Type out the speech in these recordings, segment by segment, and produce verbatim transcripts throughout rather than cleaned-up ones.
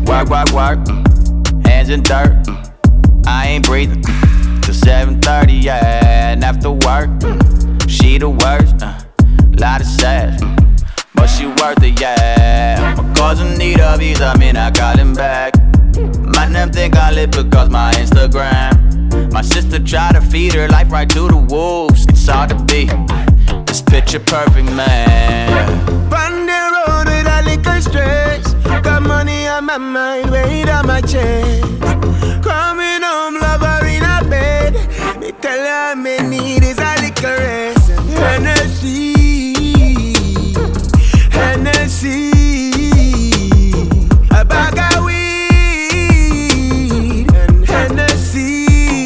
Work, work, work, mm. Hands in dirt, mm. I ain't breathing mm. till seven thirty, yeah. And after work, mm. she the worst, uh. lot of sass, mm. but she worth it, yeah. My cousin need a visa, I mean I got him back. My them think I live because my Instagram. My sister tried to feed her life right to the wolves. It's hard to be this picture perfect man. On the road with a little stress, got money on my mind, weight on my chest. Coming home, love her in a bed. Me tell her me need is a little rest. Hennessy, Hennessy, a bag of weed and Hennessy.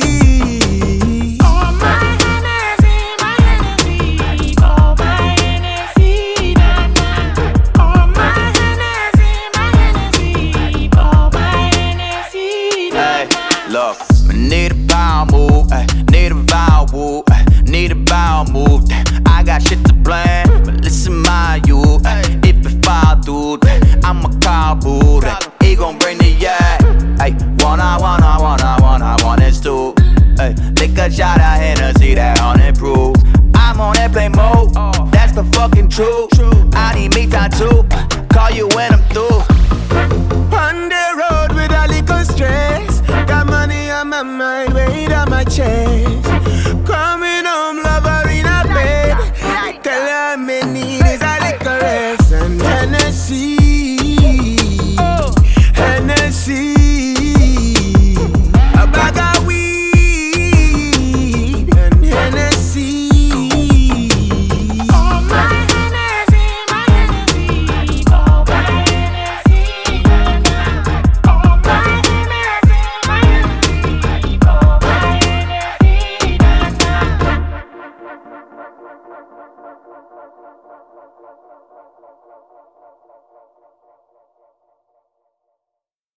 Oh my Hennessy, my Hennessy, oh my Hennessy, na na. Oh my Hennessy, my Hennessy, oh my Hennessy, na Hey, na. look, I need a power move, ay, need a vowel, ay, need a bowel move. I got shit to plan, but listen my youth, ay, if it fall through, I'm a car boot, ay, he gon' bring the yak, ay, one I one I one I one I one is two, ay, lick a shot of Hennessy that hundred proof. I'm on airplane mode, that's the fucking truth. I need me time too, call you when I'm through. On the road with a little stress, got money on my mind, weight on my chest.